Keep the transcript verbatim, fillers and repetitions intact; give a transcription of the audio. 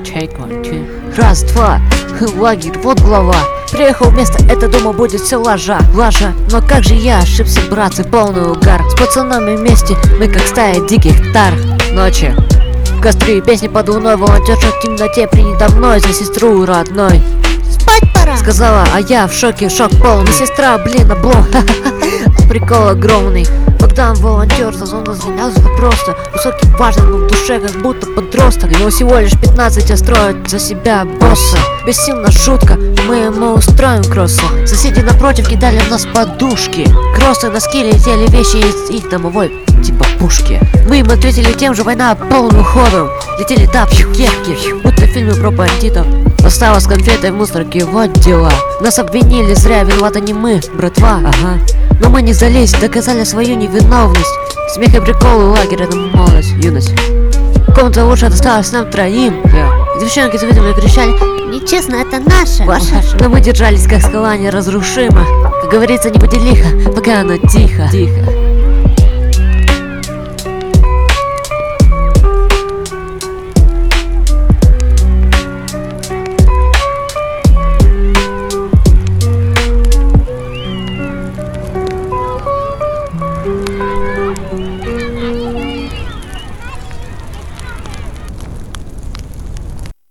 Check one, two. Раз, два, лагерь, вот глава. Приехал вместо это, дома будет все лажа, лажа. Но как же я ошибся, братцы, полный угар. С пацанами вместе, мы как стая диких тар. Ночи, костры, песни под луной. Волонтерша в темноте принята мной за сестру родной. Спать пора, сказала, а я в шоке, шок полный. Сестра, блин, облом, прикол огромный. Богдан волонтер, сазон звенел просто высокий, важный, но в душе как будто подросток. Ему всего лишь пятнадцать, а строит за себя босса. Бессильна шутка, мы ему устроим кроссы. Соседи напротив кидали в нас подушки. Кроссы, носки, летели вещи из их домовой типа пушки. Мы им ответили тем же, война полным ходом. Летели тапки, кепки, будто в фильме про бандитов. Осталось с конфетой в мусорке, вот дела. Нас обвинили зря, виноваты не мы, братва, ага. Но мы не сдались, доказали свою невиновность. Смех и приколы, лагерь, это молодость, юность. Комната лучше досталась нам троим, yeah. Девчонки завидовали, кричали: нечестно, это наше. Ваша. Но мы держались как скала неразрушима. Как говорится, не будь лихо, пока оно тихо, тихо.